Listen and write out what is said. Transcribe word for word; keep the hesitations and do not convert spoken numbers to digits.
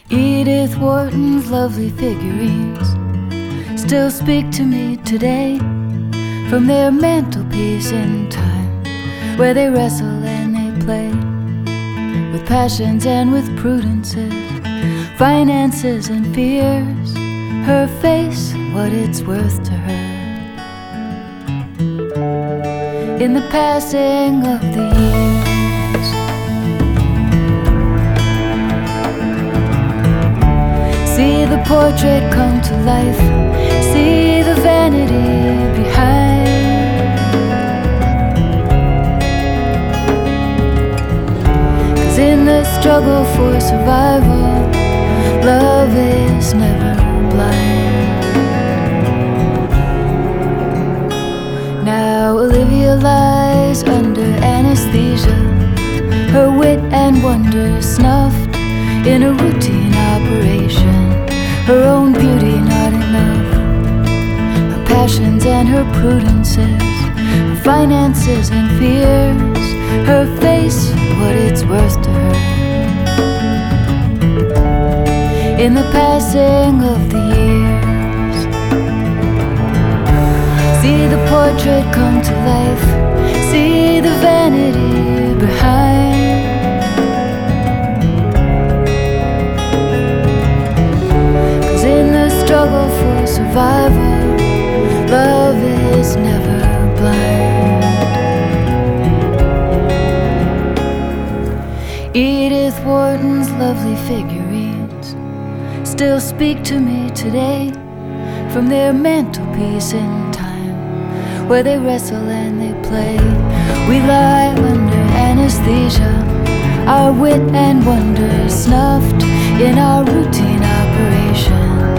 Edith Wharton's lovely figurines still speak to me today from their mantelpiece in time, where they wrestle and they play with passions and with prudences, finances and fears, her face and what it's worth to her. In the passing of the years, see the portrait come to life, see the vanity behind. 'Cause in the struggle for survival, love is never blind. Now Olivia lies under anesthesia, her wit and wonder snuffed in a routine operation, her own beauty not enough, her passions and her prudences, her finances and fears, her face what it's worth to her. In the passing of the years, see the portrait come to life, see the vanity behind. 'Cause in the struggle for survival, love is never blind. Edith Wharton's lovely figurines still speak to me today from their mantelpiece in time, where they wrestle and they play. We lie under anesthesia, our wit and wonder snuffed in our routine operation,